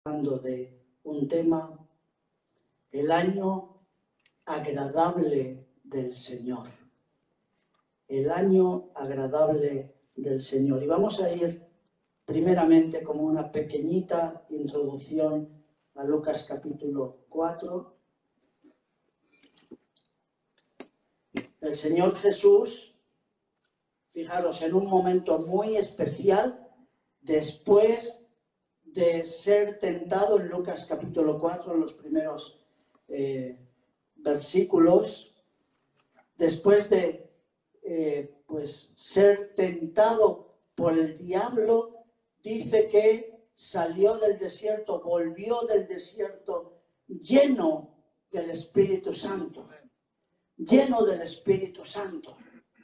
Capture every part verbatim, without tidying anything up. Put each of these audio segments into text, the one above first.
hablando de un tema, el año agradable del Señor. El año agradable del Señor. Y vamos a ir primeramente como una pequeñita introducción a Lucas capítulo cuatro. El Señor Jesús, fijaros, en un momento muy especial, después de ser tentado en Lucas capítulo cuatro, en los primeros eh, versículos, después de eh, pues, ser tentado por el diablo, dice que salió del desierto, volvió del desierto lleno del Espíritu Santo, lleno del Espíritu Santo.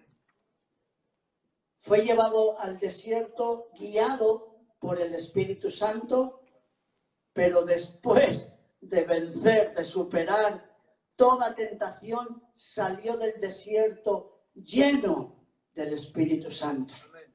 Fue llevado al desierto guiado por el Espíritu Santo, pero después de vencer, de superar toda tentación, salió del desierto lleno del Espíritu Santo.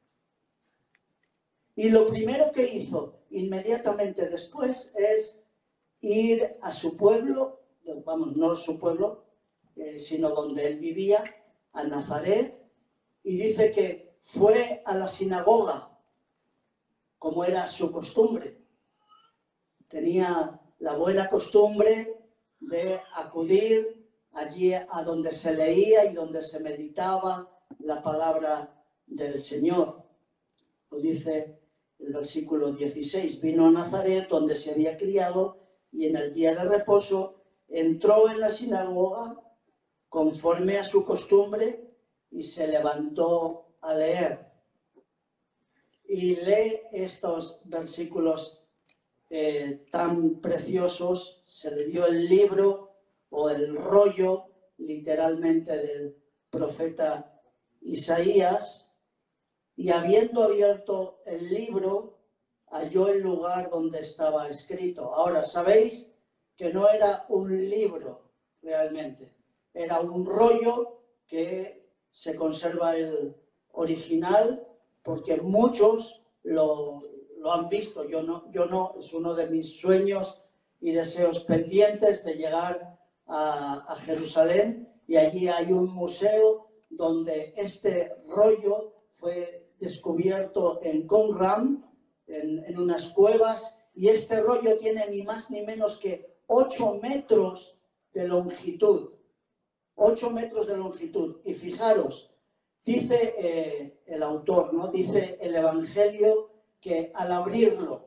Y lo primero que hizo inmediatamente después es ir a su pueblo, vamos, no su pueblo, eh, sino donde él vivía, a Nazaret, y dice que fue a la sinagoga, como era su costumbre. Tenía la buena costumbre de acudir allí a donde se leía y donde se meditaba la palabra del Señor. Lo dice el versículo dieciséis. Vino a Nazaret, donde se había criado, y en el día de reposo entró en la sinagoga conforme a su costumbre y se levantó a leer. Y lee estos versículos eh, tan preciosos. Se le dio el libro o el rollo, literalmente, del profeta Isaías, y habiendo abierto el libro, halló el lugar donde estaba escrito. Ahora, sabéis que no era un libro realmente, era un rollo que se conserva el original, porque muchos lo, lo han visto, yo no, yo no, es uno de mis sueños y deseos pendientes de llegar a, a Jerusalén, y allí hay un museo donde este rollo fue descubierto en Qumran, en, en unas cuevas, y este rollo tiene ni más ni menos que ocho metros de longitud, ocho metros de longitud, y fijaros, dice eh, el autor, ¿no? Dice el Evangelio que al abrirlo,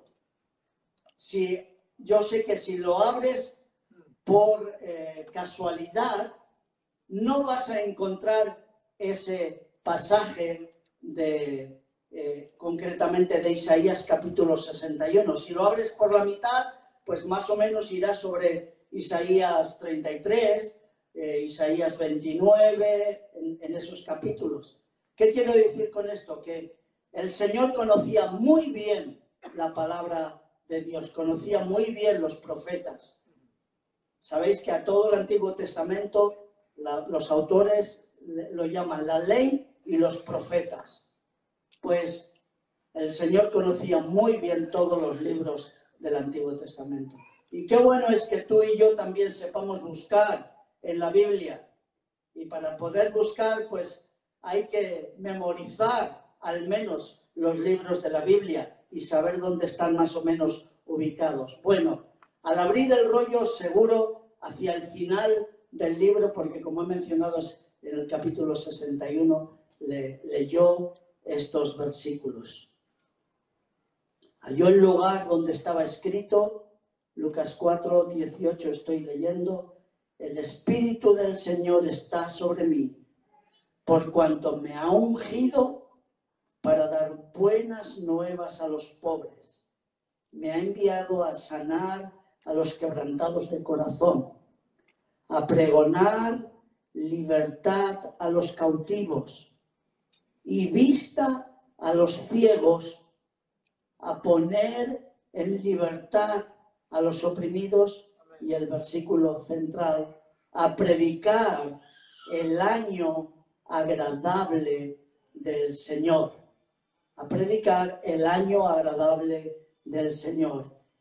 si, yo sé que si lo abres por eh, casualidad, no vas a encontrar ese pasaje de, eh, concretamente de Isaías capítulo sesenta y uno. Si lo abres por la mitad, pues más o menos irá sobre Isaías treinta y tres, Eh, Isaías veintinueve, en, en esos capítulos. ¿Qué quiero decir con esto? Que el Señor conocía muy bien la palabra de Dios, conocía muy bien los profetas. Sabéis que a todo el Antiguo Testamento la, los autores lo llaman la ley y los profetas. Pues el Señor conocía muy bien todos los libros del Antiguo Testamento. Y qué bueno es que tú y yo también sepamos buscar en la Biblia, y para poder buscar pues hay que memorizar al menos los libros de la Biblia y saber dónde están más o menos ubicados. Bueno, al abrir el rollo, seguro hacia el final del libro, porque como he mencionado en el capítulo sesenta y uno, le, leyó estos versículos. Halló el lugar donde estaba escrito, Lucas cuatro, dieciocho estoy leyendo: el Espíritu del Señor está sobre mí, por cuanto me ha ungido para dar buenas nuevas a los pobres. Me ha enviado a sanar a los quebrantados de corazón, a pregonar libertad a los cautivos y vista a los ciegos, a poner en libertad a los oprimidos. Y el versículo central, a predicar el año agradable del Señor. A predicar el año agradable del Señor.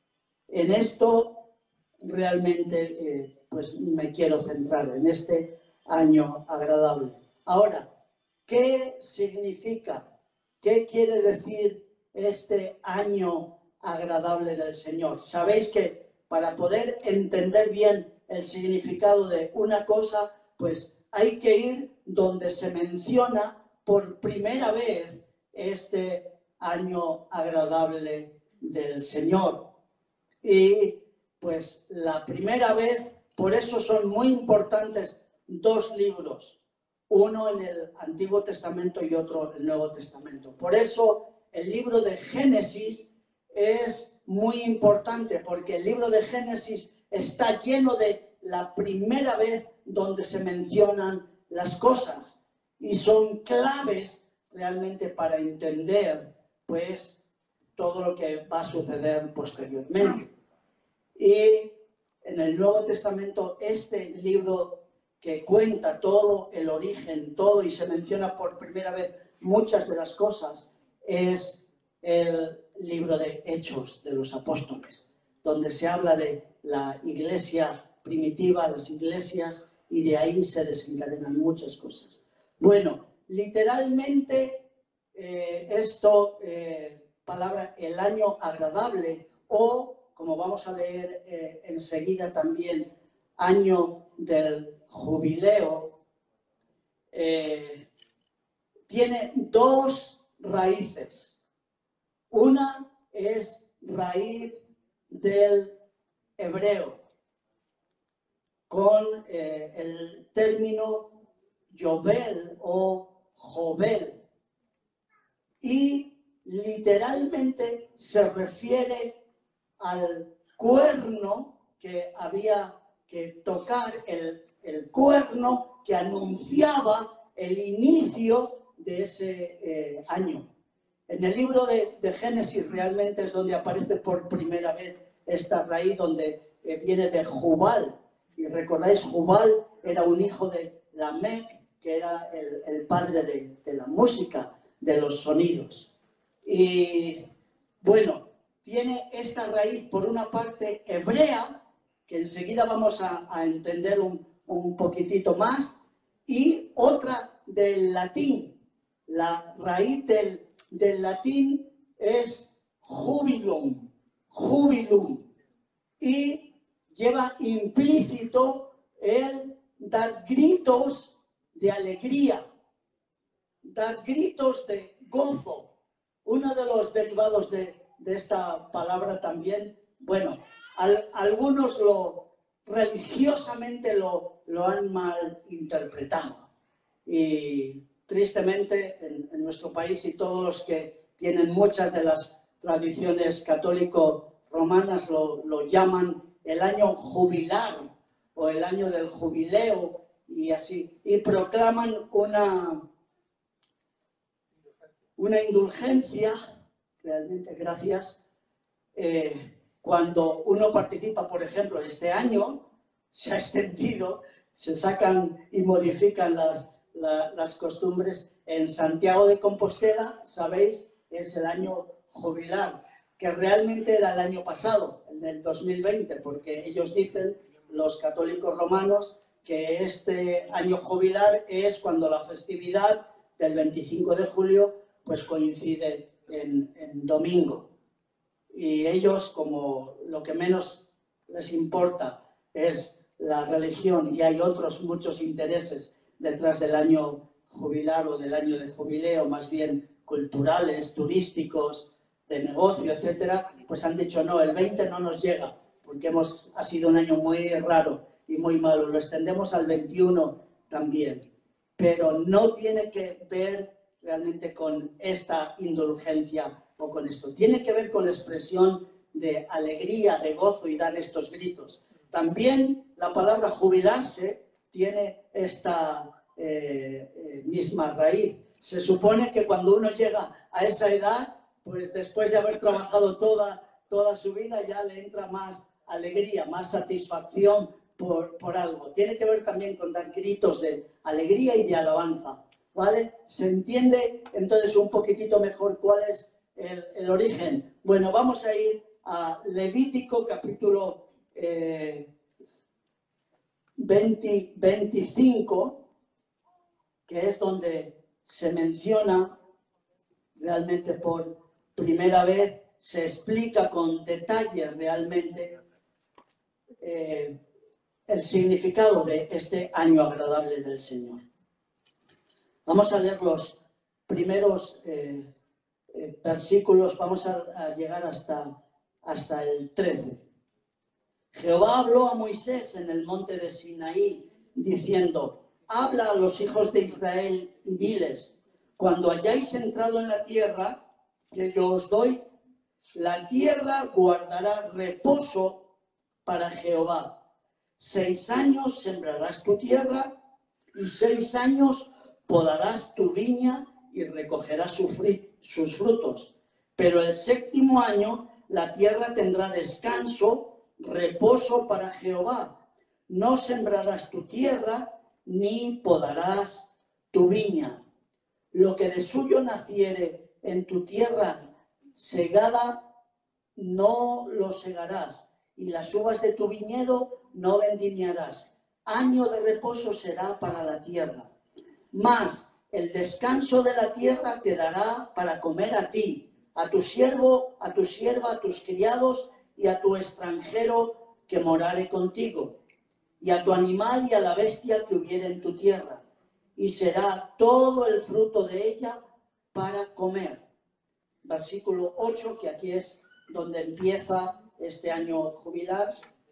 En esto realmente eh, pues me quiero centrar, en este año agradable. Ahora, ¿qué significa? ¿Qué quiere decir este año agradable del Señor? Sabéis que para poder entender bien el significado de una cosa, pues hay que ir donde se menciona por primera vez este año agradable del Señor. Y pues la primera vez, por eso son muy importantes dos libros, uno en el Antiguo Testamento y otro en el Nuevo Testamento. Por eso el libro de Génesis es muy importante, porque el libro de Génesis está lleno de la primera vez donde se mencionan las cosas y son claves realmente para entender pues todo lo que va a suceder posteriormente. Y en el Nuevo Testamento, este libro que cuenta todo el origen, todo, y se menciona por primera vez muchas de las cosas, es el libro de Hechos de los Apóstoles, donde se habla de la iglesia primitiva, las iglesias, y de ahí se desencadenan muchas cosas. Bueno, literalmente eh, esto, eh, palabra el año agradable, o como vamos a leer eh, enseguida también, año del jubileo, eh, tiene dos raíces. Una es raíz del hebreo, con eh, el término Yobel o Jobel, y literalmente se refiere al cuerno que había que tocar, el, el cuerno que anunciaba el inicio de ese eh, año. En el libro de, de Génesis realmente es donde aparece por primera vez esta raíz, donde eh, viene de Jubal. Y recordáis, Jubal era un hijo de Lamec, que era el, el padre de, de la música, de los sonidos. Y bueno, tiene esta raíz por una parte hebrea, que enseguida vamos a, a entender un, un poquitito más, y otra del latín. La raíz del, del latín es jubilum, jubilum, y lleva implícito el dar gritos de alegría, dar gritos de gozo. Uno de los derivados de, de esta palabra también, bueno, al, algunos lo religiosamente lo, lo han mal interpretado. Y tristemente en, en nuestro país, y todos los que tienen muchas de las tradiciones católico-romanas lo, lo llaman el año jubilar o el año del jubileo y así, y proclaman una, una indulgencia, realmente gracias, eh, cuando uno participa, por ejemplo, este año se ha extendido, se sacan y modifican las, la, las costumbres. En Santiago de Compostela, sabéis, es el año jubilar, que realmente era el año pasado, en el dos mil veinte, porque ellos dicen, los católicos romanos, que este año jubilar es cuando la festividad del veinticinco de julio pues coincide en, en domingo. Y ellos, como lo que menos les importa es la religión, y hay otros muchos intereses detrás del año jubilar o del año de jubileo, más bien culturales, turísticos, de negocio, etcétera, pues han dicho no, el veinte no nos llega, porque hemos, ha sido un año muy raro y muy malo, lo extendemos al veintiuno también, pero no tiene que ver realmente con esta indulgencia o con esto. Tiene que ver con la expresión de alegría, de gozo y dar estos gritos. También la palabra jubilarse tiene esta eh, eh, misma raíz. Se supone que cuando uno llega a esa edad, pues después de haber trabajado toda, toda su vida, ya le entra más alegría, más satisfacción por, por algo. Tiene que ver también con dar gritos de alegría y de alabanza. ¿Vale? ¿Se entiende entonces un poquitito mejor cuál es el, el origen? Bueno, vamos a ir a Levítico capítulo eh, veinte, veinticinco, que es donde se menciona realmente por primera vez, se explica con detalle realmente eh, el significado de este año agradable del Señor. Vamos a leer los primeros eh, eh, versículos, vamos a, a llegar hasta, hasta el trece. Jehová habló a Moisés en el monte de Sinaí, diciendo: habla a los hijos de Israel y diles: cuando hayáis entrado en la tierra que yo os doy, la tierra guardará reposo para Jehová. Seis años sembrarás tu tierra y seis años podarás tu viña y recogerás su fri- sus frutos. Pero el séptimo año la tierra tendrá descanso, reposo para Jehová. No sembrarás tu tierra ni podarás tu viña. Lo que de suyo naciere en tu tierra segada, no lo segarás, y las uvas de tu viñedo no vendimiarás. Año de reposo será para la tierra. Mas el descanso de la tierra te dará para comer a ti, a tu siervo, a tu sierva, a tus criados y a tu extranjero que morare contigo, y a tu animal y a la bestia que hubiere en tu tierra, y será todo el fruto de ella para comer. Versículo ocho, que aquí es donde empieza este año jubilar.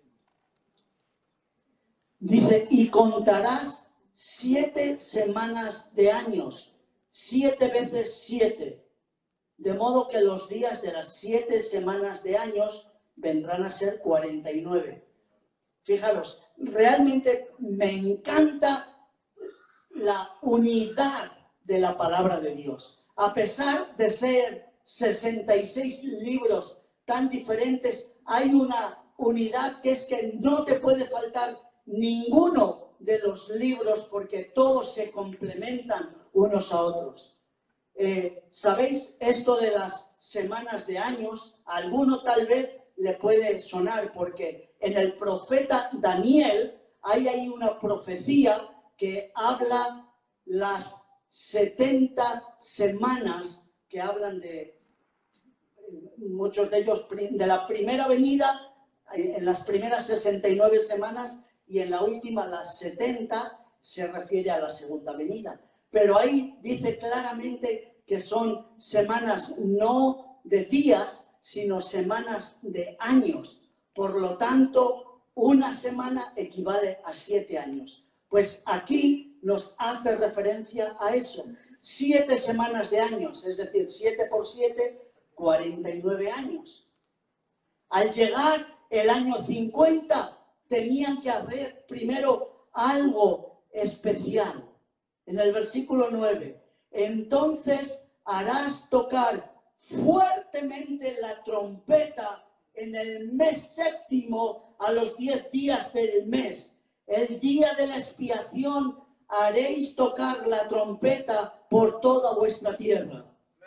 Dice: y contarás siete semanas de años, siete veces siete, de modo que los días de las siete semanas de años vendrán a ser cuarenta y nueve. Fijaros, realmente me encanta la unidad de la palabra de Dios. A pesar de ser sesenta y seis libros tan diferentes, hay una unidad que es que no te puede faltar ninguno de los libros porque todos se complementan unos a otros. Eh, ¿Sabéis esto de las semanas de años? A alguno tal vez le puede sonar porque en el profeta Daniel hay ahí una profecía que habla las setenta semanas que hablan de, muchos de ellos, de la primera venida, en las primeras sesenta y nueve semanas, y en la última, las setenta, se refiere a la segunda venida. Pero ahí dice claramente que son semanas no de días, sino semanas de años. Por lo tanto, una semana equivale a siete años. Pues aquí nos hace referencia a eso. Siete semanas de años, es decir, siete por siete, cuarenta y nueve años. Al llegar el año cincuenta, tenían que haber primero algo especial. En el versículo nueve, entonces harás tocar fuertemente la trompeta en el mes séptimo a los diez días del mes. El día de la expiación haréis tocar la trompeta por toda vuestra tierra.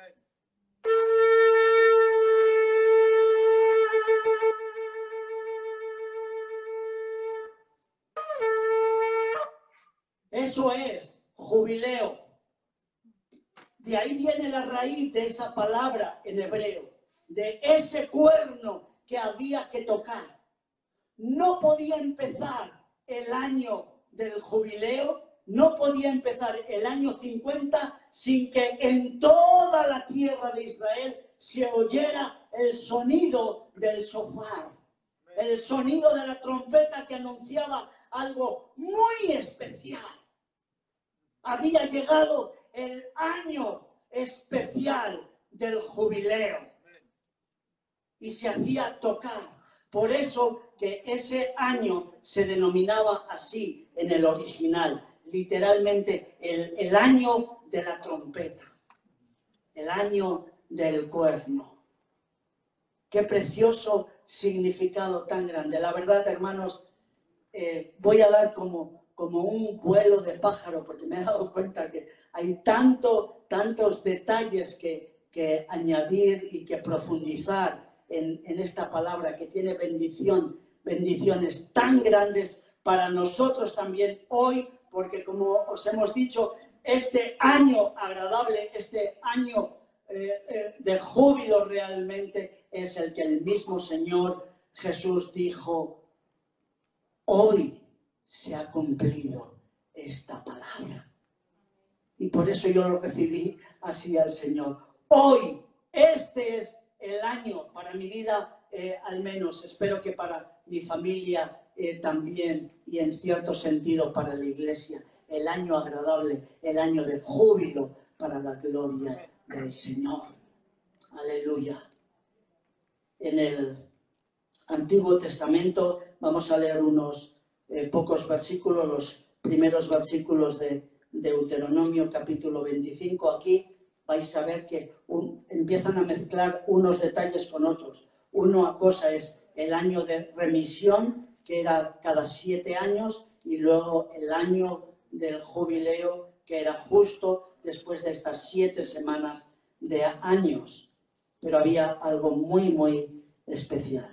Eso es jubileo. De ahí viene la raíz de esa palabra en hebreo, de ese cuerno que había que tocar. No podía empezar el año del jubileo, no podía empezar el año cincuenta sin que en toda la tierra de Israel se oyera el sonido del shofar, el sonido de la trompeta que anunciaba algo muy especial. Había llegado el año especial del jubileo y se hacía tocar. Por eso que ese año se denominaba así en el original, literalmente el, el año de la trompeta, el año del cuerno. Qué precioso significado tan grande. La verdad, hermanos, eh, voy a dar como, como un vuelo de pájaro, porque me he dado cuenta que hay tanto, tantos detalles que, que añadir y que profundizar en, en esta palabra que tiene bendición, bendiciones tan grandes para nosotros también hoy, porque como os hemos dicho, este año agradable, este año eh, eh, de júbilo realmente es el que el mismo Señor Jesús dijo, hoy se ha cumplido esta palabra. Y por eso yo lo recibí así al Señor. Hoy, este es el año para mi vida, eh, al menos, espero que para mi familia eh, también, y en cierto sentido para la iglesia, el año agradable, el año de júbilo para la gloria del Señor. Aleluya. En el Antiguo Testamento vamos a leer unos eh, pocos versículos, los primeros versículos de Deuteronomio capítulo veinticinco. Aquí vais a ver que un, empiezan a mezclar unos detalles con otros. Una cosa es el año de remisión, que era cada siete años, y luego el año del jubileo, que era justo después de estas siete semanas de años. Pero había algo muy, muy especial.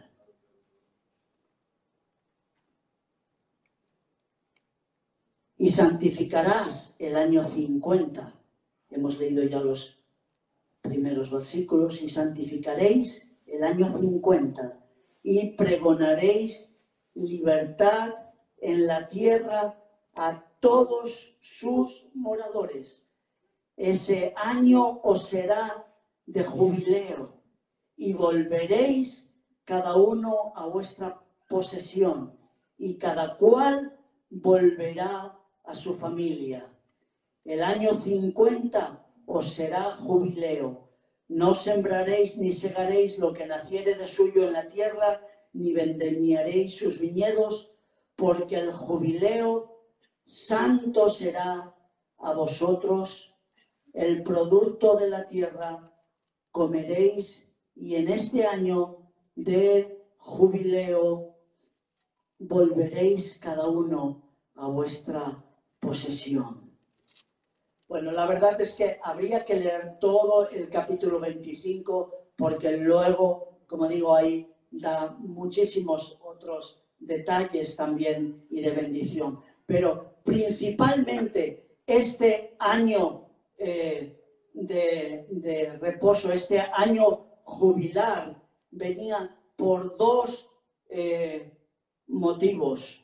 Y santificarás el año cincuenta. Hemos leído ya los primeros versículos. Y santificaréis el año cincuenta. Y pregonaréis libertad en la tierra a todos sus moradores. Ese año os será de jubileo. Y volveréis cada uno a vuestra posesión. Y cada cual volverá a su familia. El año cincuenta os será jubileo. No sembraréis ni segaréis lo que naciere de suyo en la tierra, ni vendimiaréis sus viñedos, porque el jubileo santo será a vosotros. El producto de la tierra comeréis, y en este año de jubileo volveréis cada uno a vuestra posesión. Bueno, la verdad es que habría que leer todo el capítulo veinticinco, porque luego, como digo, ahí da muchísimos otros detalles también y de bendición. Pero principalmente este año eh, de, de reposo, este año jubilar, venía por dos eh, motivos.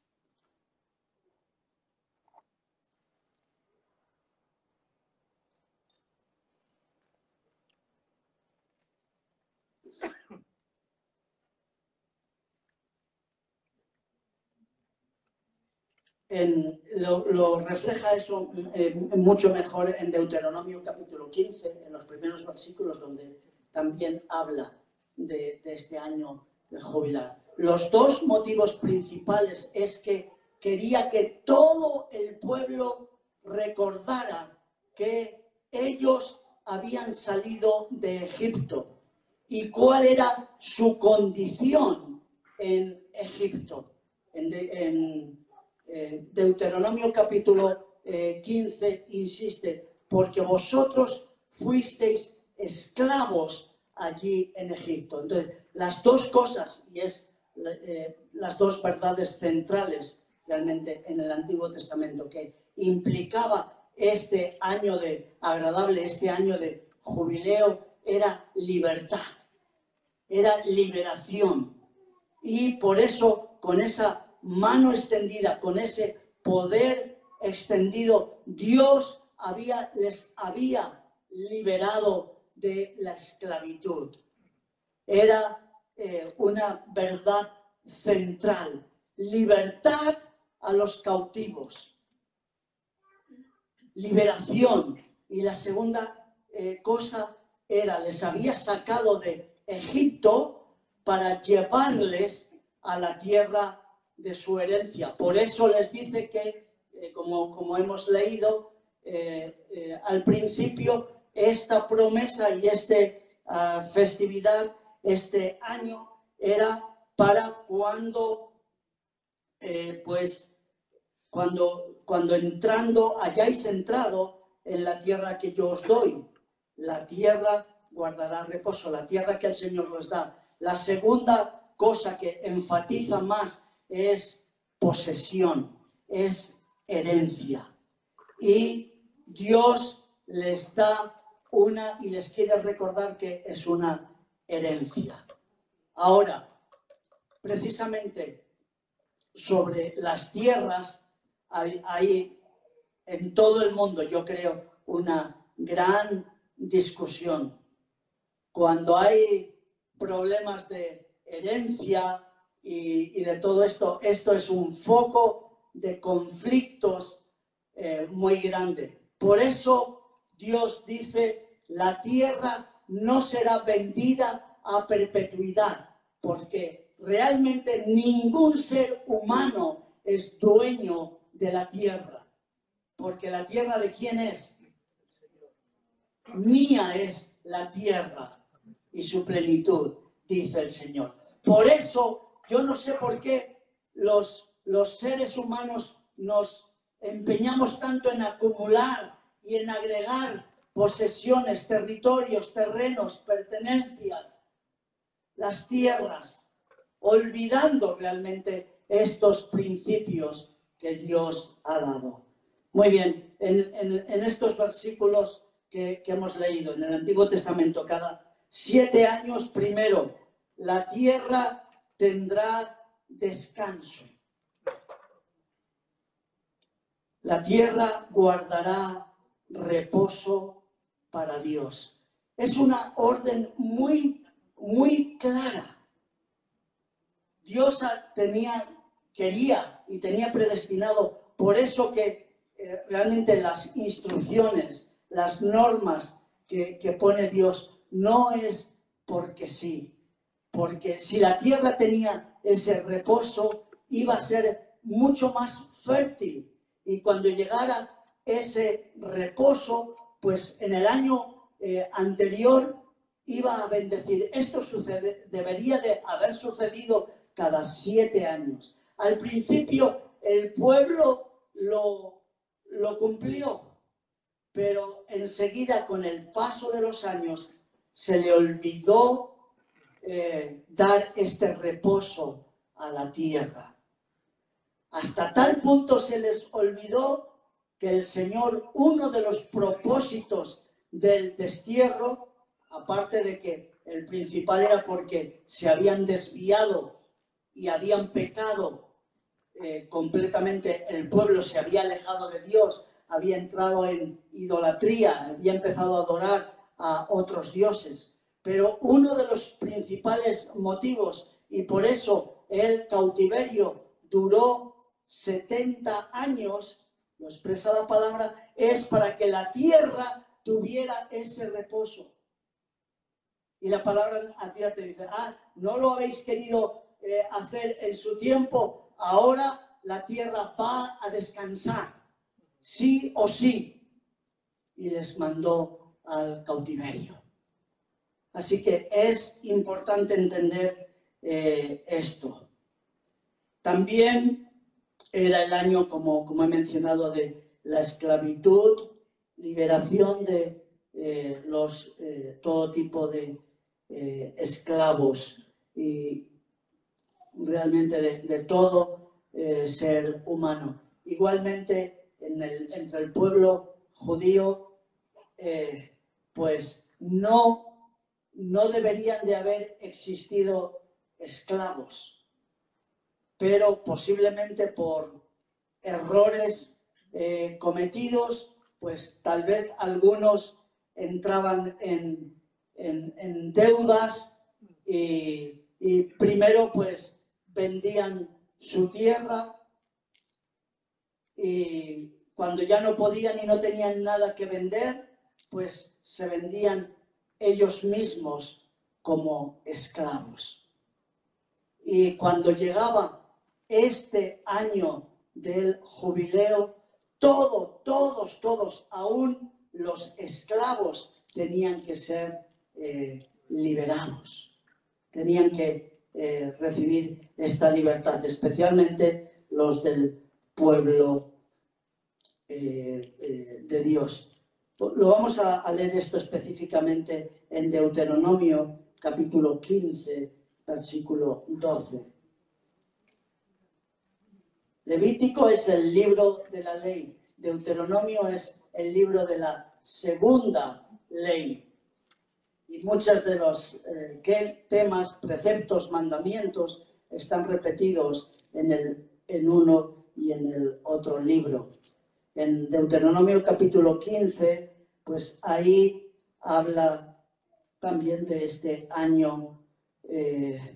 En, lo, lo refleja eso eh, mucho mejor en Deuteronomio capítulo quince, en los primeros versículos, donde también habla de, de este año de jubilar. Los dos motivos principales es que quería que todo el pueblo recordara que ellos habían salido de Egipto y cuál era su condición en Egipto. En, de, en eh, Deuteronomio capítulo eh, quince insiste, porque vosotros fuisteis esclavos allí en Egipto. Entonces, las dos cosas, y es eh, las dos verdades centrales realmente en el Antiguo Testamento, que implicaba este año de agradable, este año de jubileo, era libertad, era liberación. Y por eso, con esa mano extendida, con ese poder extendido, Dios había, les había liberado de la esclavitud. Era eh, una verdad central. Libertad a los cautivos. Liberación. Y la segunda eh, cosa era, les había sacado de Egipto para llevarles a la tierra de su herencia. Por eso les dice que, eh, como, como hemos leído eh, eh, al principio, esta promesa y esta uh, festividad, este año, era para cuando, eh, pues, cuando, cuando entrando, hayáis entrado en la tierra que yo os doy. La tierra guardará reposo, la tierra que el Señor les da. La segunda cosa que enfatiza más es posesión, es herencia. Y Dios les da una y les quiere recordar que es una herencia. Ahora, precisamente sobre las tierras, hay, hay en todo el mundo, yo creo, una gran discusión. Cuando hay problemas de herencia y, y de todo esto, esto es un foco de conflictos eh, muy grande. Por eso Dios dice, la tierra no será vendida a perpetuidad, porque realmente ningún ser humano es dueño de la tierra. Porque la tierra, ¿de quién es? Mía es la tierra y su plenitud, dice el Señor. Por eso, yo no sé por qué los, los seres humanos nos empeñamos tanto en acumular y en agregar posesiones, territorios, terrenos, pertenencias, las tierras, olvidando realmente estos principios que Dios ha dado. Muy bien, en, en, en estos versículos que, que hemos leído en el Antiguo Testamento, cada siete años primero, la tierra tendrá descanso. La tierra guardará reposo para Dios. Es una orden muy, muy clara. Dios tenía, quería y tenía predestinado, por eso que eh, realmente las instrucciones, las normas que, que pone Dios, no es porque sí, porque si la tierra tenía ese reposo, iba a ser mucho más fértil, y cuando llegara ese reposo, pues en el año eh, anterior iba a bendecir. Esto sucede, debería de haber sucedido cada siete años. Al principio el pueblo lo, lo cumplió, pero enseguida con el paso de los años se le olvidó eh, dar este reposo a la tierra. Hasta tal punto se les olvidó que el Señor, uno de los propósitos del destierro, aparte de que el principal era porque se habían desviado y habían pecado eh, completamente, el pueblo se había alejado de Dios, había entrado en idolatría, había empezado a adorar a otros dioses. Pero uno de los principales motivos, y por eso el cautiverio duró setenta años, lo expresa la palabra, es para que la tierra tuviera ese reposo. Y la palabra a ti te dice, ah, no lo habéis querido eh, hacer en su tiempo, ahora la tierra va a descansar, sí o sí. Y les mandó al cautiverio. Así que es importante entender eh, esto. También era el año, como, como he mencionado, de la esclavitud, liberación de eh, los, eh, todo tipo de eh, esclavos y realmente de, de todo eh, ser humano. Igualmente, en el, entre el pueblo judío, eh, pues no, no deberían de haber existido esclavos, pero posiblemente por errores eh, cometidos, pues tal vez algunos entraban en, en, en deudas y, y primero pues vendían su tierra y cuando ya no podían y no tenían nada que vender, pues se vendían ellos mismos como esclavos. Y cuando llegaba este año del jubileo, todo, todos, todos, aún los esclavos tenían que ser eh, liberados. Tenían que eh, recibir esta libertad, especialmente los del pueblo eh, eh, de Dios. Lo vamos a, a leer esto específicamente en Deuteronomio, capítulo quince, versículo doce. Levítico es el libro de la ley. Deuteronomio es el libro de la segunda ley. Y muchos de los eh, que, temas, preceptos, mandamientos están repetidos en, el, en uno y en el otro libro. En Deuteronomio capítulo quince, pues ahí habla también de este año eh,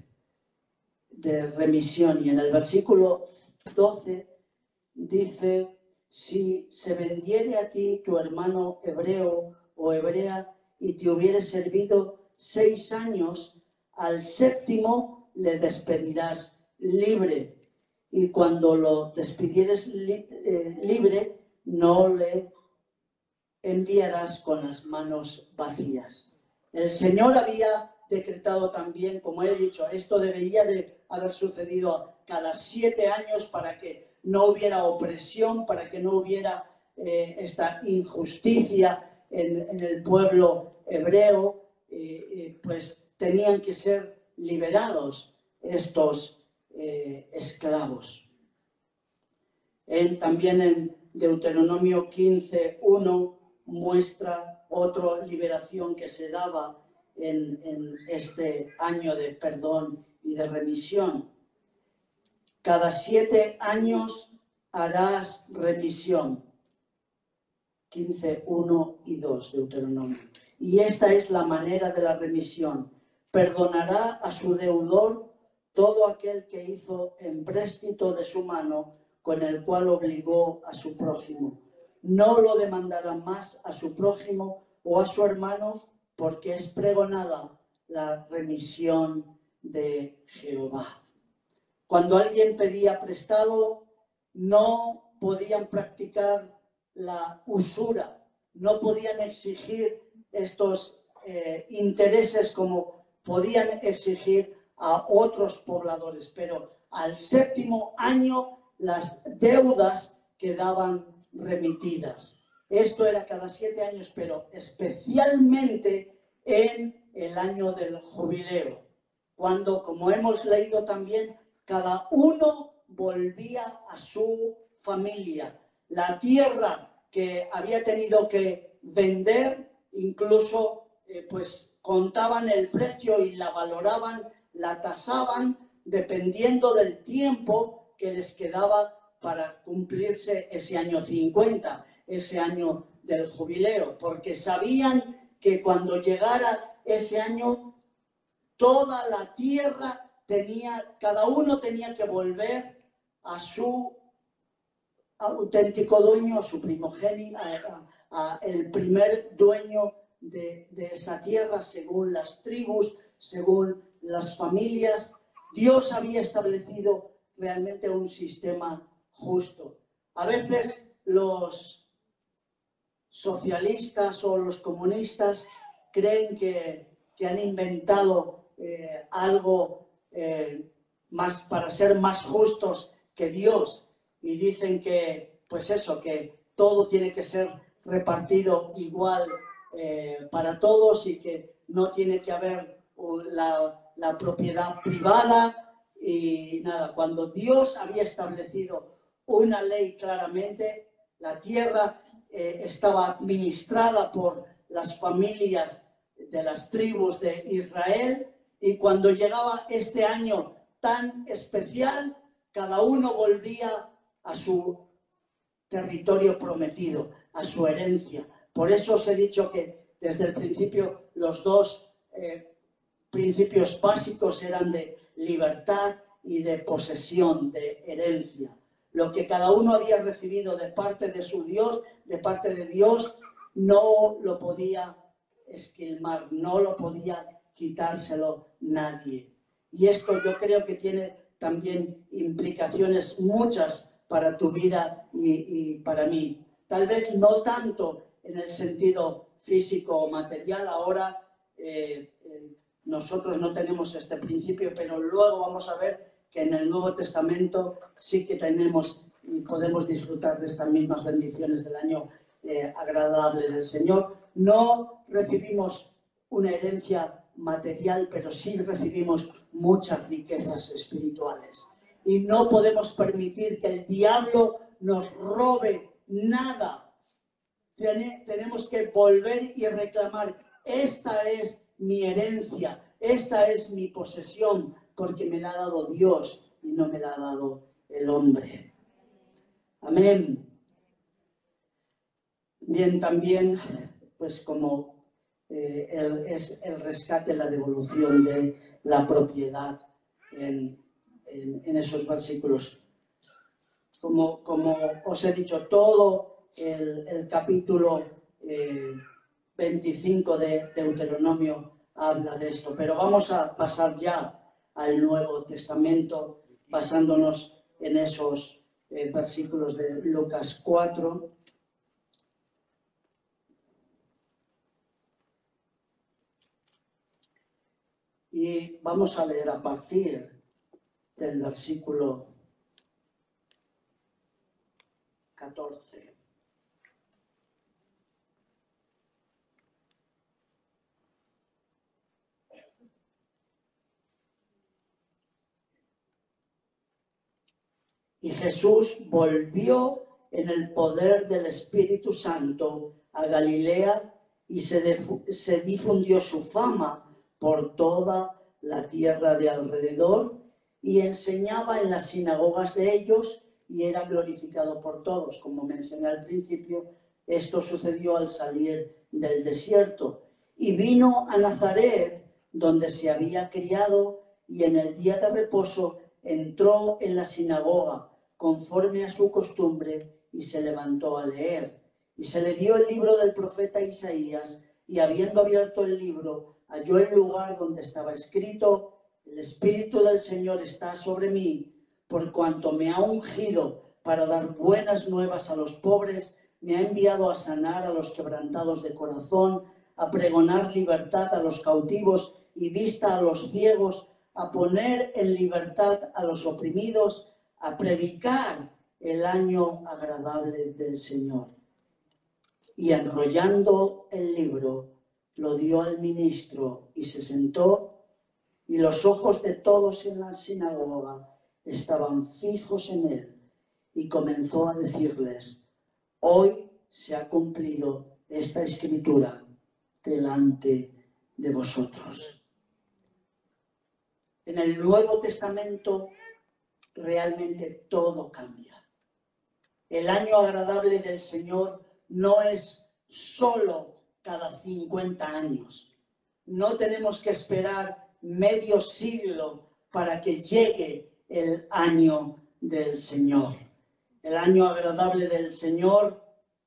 de remisión. Y en el versículo doce dice: si se vendiere a ti tu hermano hebreo o hebrea y te hubiere servido seis años, al séptimo le despedirás libre, y cuando lo despidieres li eh, libre, no le enviarás con las manos vacías. El Señor había decretado también, como he dicho, esto debería de haber sucedido cada siete años para que no hubiera opresión, para que no hubiera eh, esta injusticia en, en el pueblo hebreo, eh, eh, pues tenían que ser liberados estos eh, esclavos. En, también en Deuteronomio quince, uno muestra otra liberación que se daba en, en este año de perdón y de remisión. Cada siete años harás remisión. quince, uno y dos, Deuteronomio. Y esta es la manera de la remisión. Perdonará a su deudor todo aquel que hizo empréstito de su mano, con el cual obligó a su prójimo. No lo demandará más a su prójimo o a su hermano, porque es pregonada la remisión de Jehová. Cuando alguien pedía prestado, no podían practicar la usura, no podían exigir estos eh, intereses como podían exigir a otros pobladores, pero al séptimo año las deudas quedaban remitidas. Esto era cada siete años, pero especialmente en el año del jubileo, cuando, como hemos leído también, cada uno volvía a su familia. La tierra que había tenido que vender, incluso eh, pues contaban el precio y la valoraban, la tasaban, dependiendo del tiempo que les quedaba para cumplirse ese año cincuenta, ese año del jubileo, porque sabían que cuando llegara ese año, toda la tierra tenía, cada uno tenía que volver a su auténtico dueño, a su primogénito, a, a, a el primer dueño de, de esa tierra, según las tribus, según las familias. Dios había establecido realmente un sistema justo. A veces los socialistas o los comunistas creen que, que han inventado eh, algo eh, más para ser más justos que Dios, y dicen que, pues eso, que todo tiene que ser repartido igual eh, para todos y que no tiene que haber uh, la, la propiedad privada y nada. Cuando Dios había establecido una ley claramente, la tierra eh, estaba administrada por las familias de las tribus de Israel, y cuando llegaba este año tan especial, cada uno volvía a su territorio prometido, a su herencia. Por eso os he dicho que desde el principio los dos eh, principios básicos eran de libertad y de posesión, de herencia. Lo que cada uno había recibido de parte de su Dios, de parte de Dios, no lo podía esquilmar, no lo podía quitárselo nadie. Y esto yo creo que tiene también implicaciones muchas para tu vida y, y para mí. Tal vez no tanto en el sentido físico o material. Ahora eh, eh, nosotros no tenemos este principio, pero luego vamos a ver que en el Nuevo Testamento sí que tenemos y podemos disfrutar de estas mismas bendiciones del año eh, agradable del Señor. No recibimos una herencia material, pero sí recibimos muchas riquezas espirituales. Y no podemos permitir que el diablo nos robe nada. Tenemos que volver y reclamar: esta es mi herencia, esta es mi posesión, porque me la ha dado Dios y no me la ha dado el hombre. Amén. Bien, también, pues como eh, el, es el rescate, la devolución de la propiedad en, en, en esos versículos. Como, como os he dicho, todo el, el capítulo eh, veinticinco de Deuteronomio habla de esto, pero vamos a pasar ya al Nuevo Testamento, basándonos en esos eh, versículos de Lucas cuatro. Y vamos a leer a partir del versículo catorce. Y Jesús volvió en el poder del Espíritu Santo a Galilea y se, se difundió su fama por toda la tierra de alrededor, y enseñaba en las sinagogas de ellos y era glorificado por todos. Como mencioné al principio, esto sucedió al salir del desierto. Y vino a Nazaret, donde se había criado, y en el día de reposo entró en la sinagoga, conforme a su costumbre, y se levantó a leer. Y se le dio el libro del profeta Isaías, y habiendo abierto el libro, halló el lugar donde estaba escrito: el Espíritu del Señor está sobre mí, por cuanto me ha ungido para dar buenas nuevas a los pobres, me ha enviado a sanar a los quebrantados de corazón, a pregonar libertad a los cautivos y vista a los ciegos, a poner en libertad a los oprimidos, a predicar el año agradable del Señor. Y enrollando el libro, lo dio al ministro y se sentó, y los ojos de todos en la sinagoga estaban fijos en él, y comenzó a decirles: hoy se ha cumplido esta escritura delante de vosotros. En el Nuevo Testamento realmente todo cambia. El año agradable del Señor no es solo cada cincuenta años. No tenemos que esperar medio siglo para que llegue el año del Señor. El año agradable del Señor,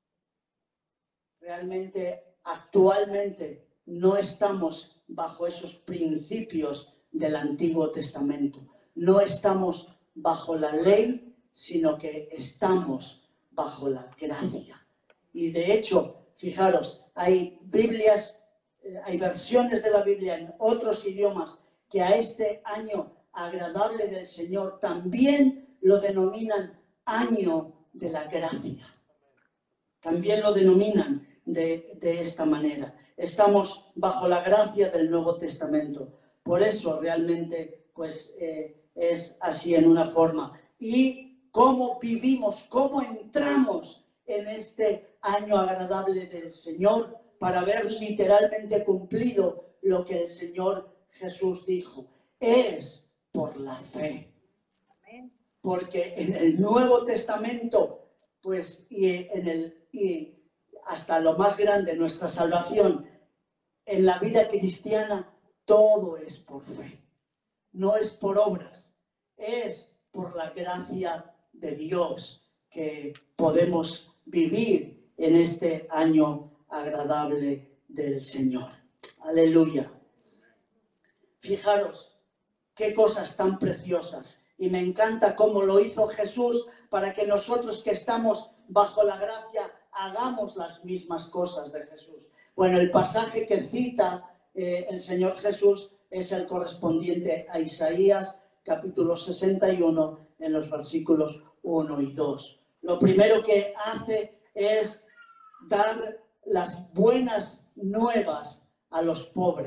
realmente, actualmente, no estamos bajo esos principios del Antiguo Testamento. No estamos bajo la ley, sino que estamos bajo la gracia. Y de hecho, fijaros, hay Biblias, eh, hay versiones de la Biblia en otros idiomas que a este año agradable del Señor también lo denominan año de la gracia. También lo denominan de, de esta manera. Estamos bajo la gracia del Nuevo Testamento. Por eso realmente pues, eh, es así en una forma. Y cómo vivimos, cómo entramos en este año agradable del Señor para ver literalmente cumplido lo que el Señor Jesús dijo. Es por la fe. Porque en el Nuevo Testamento, pues, y en el, y hasta lo más grande, nuestra salvación, en la vida cristiana, todo es por fe. No es por obras, es por la gracia de Dios que podemos vivir en este año agradable del Señor. Aleluya. Fijaros qué cosas tan preciosas. Y me encanta cómo lo hizo Jesús para que nosotros que estamos bajo la gracia hagamos las mismas cosas de Jesús. Bueno, el pasaje que cita eh, el Señor Jesús es el correspondiente a Isaías, capítulo sesenta y uno, en los versículos uno y dos. Lo primero que hace es dar las buenas nuevas a los pobres.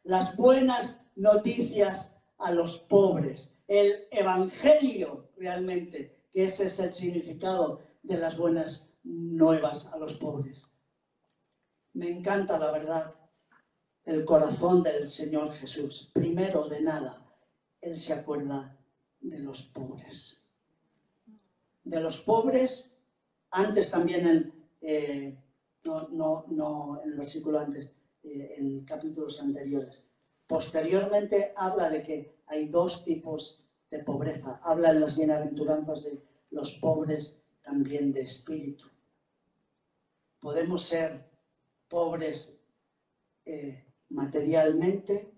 las buenas noticias a los pobres. El evangelio realmente, que ese es el significado de las buenas nuevas a los pobres. Me encanta, la verdad, el corazón del Señor Jesús. Primero de nada, Él se acuerda de los pobres. De los pobres, antes también, en, eh, no, no, no en el versículo antes, eh, en capítulos anteriores. Posteriormente habla de que hay dos tipos de pobreza. Habla en las bienaventuranzas de los pobres también de espíritu. Podemos ser pobres eh, materialmente,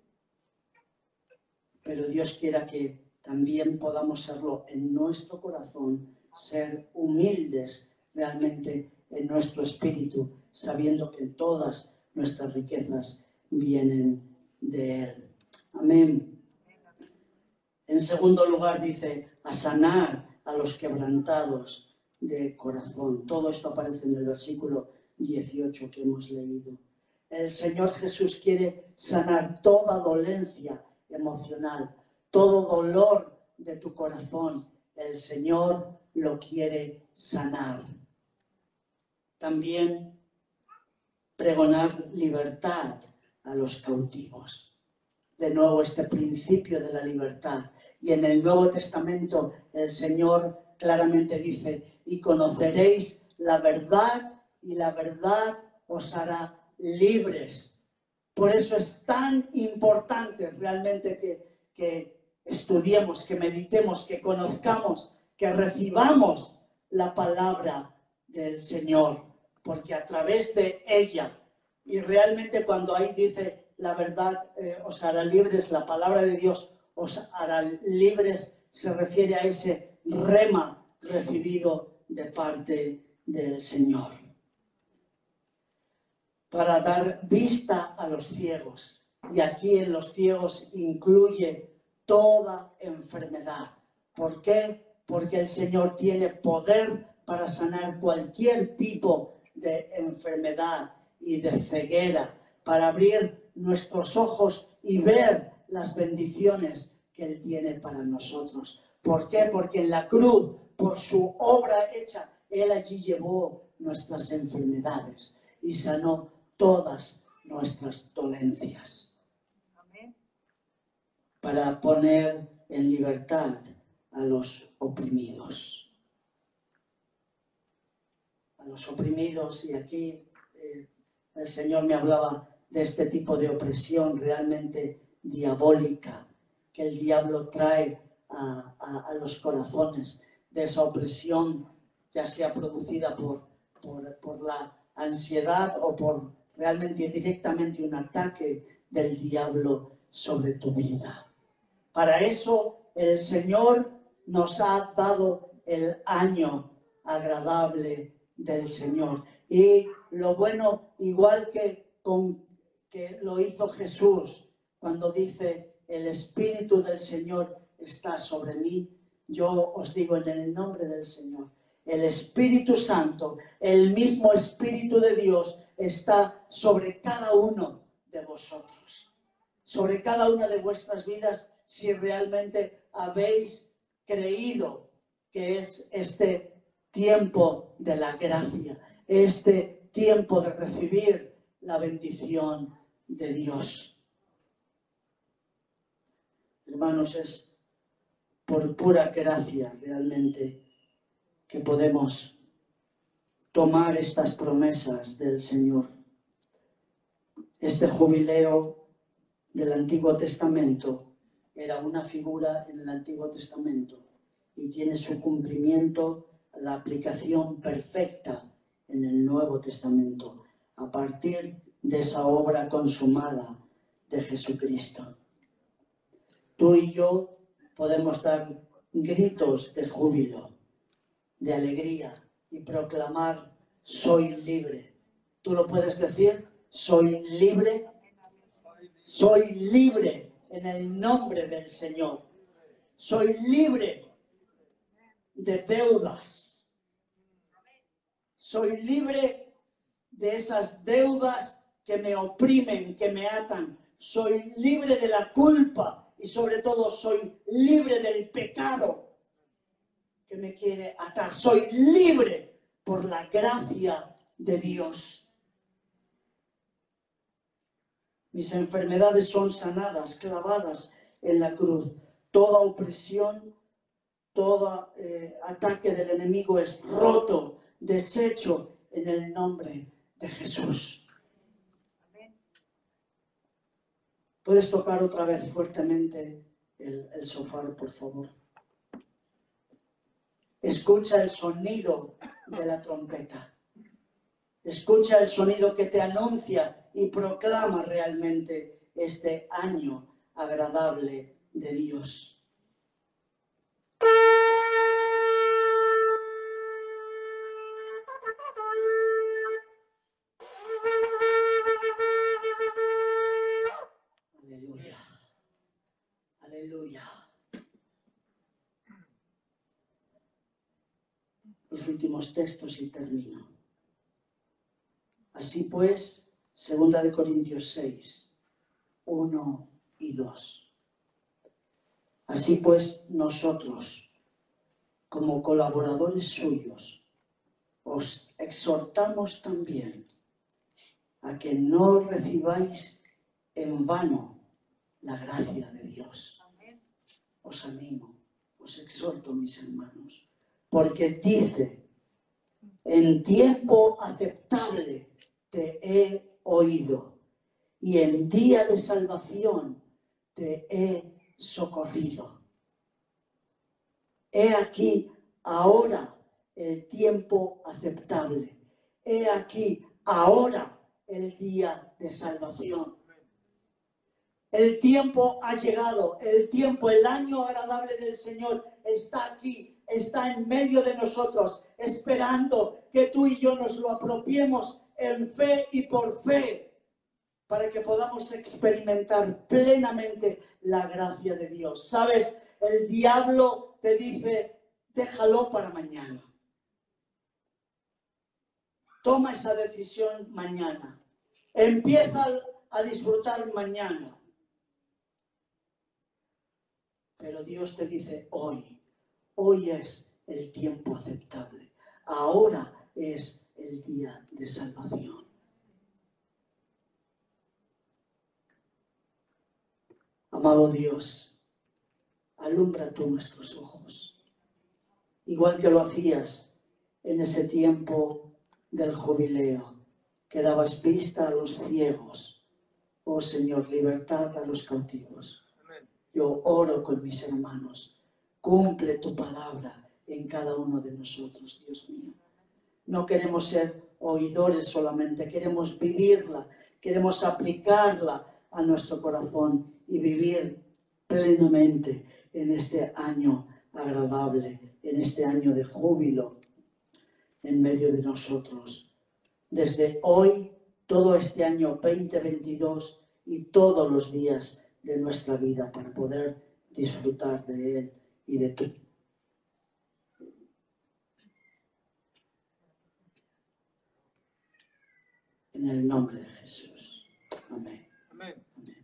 pero Dios quiera que también podamos serlo en nuestro corazón, ser humildes realmente en nuestro espíritu, sabiendo que todas nuestras riquezas vienen de Él. Amén. En segundo lugar dice, a sanar a los quebrantados de corazón. Todo esto aparece en el versículo dieciocho que hemos leído. El Señor Jesús quiere sanar toda dolencia emocional, todo dolor de tu corazón. El Señor lo quiere sanar. También pregonar libertad a los cautivos. De nuevo este principio de la libertad. Y en el Nuevo Testamento el Señor claramente dice, y conoceréis la verdad y la verdad os hará libres. Por eso es tan importante realmente que, que estudiemos, que meditemos, que conozcamos, que recibamos la palabra del Señor, porque a través de ella, y realmente cuando ahí dice la verdad eh, os hará libres, la palabra de Dios os hará libres, se refiere a ese rema recibido de parte del Señor. Para dar vista a los ciegos. Y aquí en los ciegos incluye toda enfermedad. ¿Por qué? Porque el Señor tiene poder para sanar cualquier tipo de enfermedad y de ceguera, para abrir nuestros ojos y ver las bendiciones que Él tiene para nosotros. ¿Por qué? Porque en la cruz, por su obra hecha, Él allí llevó nuestras enfermedades y sanó todas nuestras dolencias. Amén. Para poner en libertad a los oprimidos. A los oprimidos, y aquí eh, el Señor me hablaba de este tipo de opresión realmente diabólica que el diablo trae a, a, a los corazones, de esa opresión ya sea producida por, por, por la ansiedad o por realmente directamente un ataque del diablo sobre tu vida. Para eso el Señor nos ha dado el año agradable del Señor. Y lo bueno, igual que, con, que lo hizo Jesús cuando dice, el Espíritu del Señor está sobre mí, yo os digo en el nombre del Señor, el Espíritu Santo, el mismo Espíritu de Dios está sobre cada uno de vosotros, sobre cada una de vuestras vidas, si realmente habéis creído que es este tiempo de la gracia, este tiempo de recibir la bendición de Dios. Hermanos, es por pura gracia realmente que podemos tomar estas promesas del Señor. Este jubileo del Antiguo Testamento era una figura en el Antiguo Testamento y tiene su cumplimiento, la aplicación perfecta en el Nuevo Testamento, a partir de esa obra consumada de Jesucristo. Tú y yo podemos dar gritos de júbilo, de alegría y proclamar, soy libre. ¿Tú lo puedes decir? Soy libre. Soy libre en el nombre del Señor. Soy libre de deudas. Soy libre de esas deudas que me oprimen, que me atan. soy libre de la culpa y sobre todo soy libre del pecado que me quiere atar. Soy libre por la gracia de Dios. Mis enfermedades son sanadas, clavadas en la cruz. Toda opresión, todo eh, ataque del enemigo es roto, deshecho en el nombre de Jesús. ¿Puedes tocar otra vez fuertemente el, el shofar, por favor? Escucha el sonido de la trompeta. Escucha el sonido que te anuncia y proclama realmente este año agradable de Dios. Aleluya. Aleluya. Los últimos textos y termino. Así pues, segunda de Corintios seis, uno y dos. Así pues, nosotros, como colaboradores suyos, os exhortamos también a que no recibáis en vano la gracia de Dios. Os animo, os exhorto, mis hermanos, porque dice, en tiempo aceptable te he oído y en día de salvación te he socorrido. He aquí ahora el tiempo aceptable. He aquí ahora el día de salvación. El tiempo ha llegado, el tiempo, el año agradable del Señor está aquí, está en medio de nosotros, esperando que tú y yo nos lo apropiemos en fe y por fe, para que podamos experimentar plenamente la gracia de Dios. ¿Sabes? El diablo te dice, déjalo para mañana. Toma esa decisión mañana. Empieza a disfrutar mañana. Pero Dios te dice hoy, hoy es el tiempo aceptable. Ahora es el día de salvación. Amado Dios, alumbra tú nuestros ojos, igual que lo hacías en ese tiempo del jubileo, que dabas vista a los ciegos. Oh Señor, libertad a los cautivos. Yo oro con mis hermanos. Cumple tu palabra en cada uno de nosotros, Dios mío. No queremos ser oidores solamente, queremos vivirla, queremos aplicarla a nuestro corazón y vivir plenamente en este año agradable, en este año de júbilo en medio de nosotros. Desde hoy, todo este año veinte veintidós y todos los días de nuestra vida para poder disfrutar de Él y de tu. En el nombre de Jesús. Amén. Amén. Amén.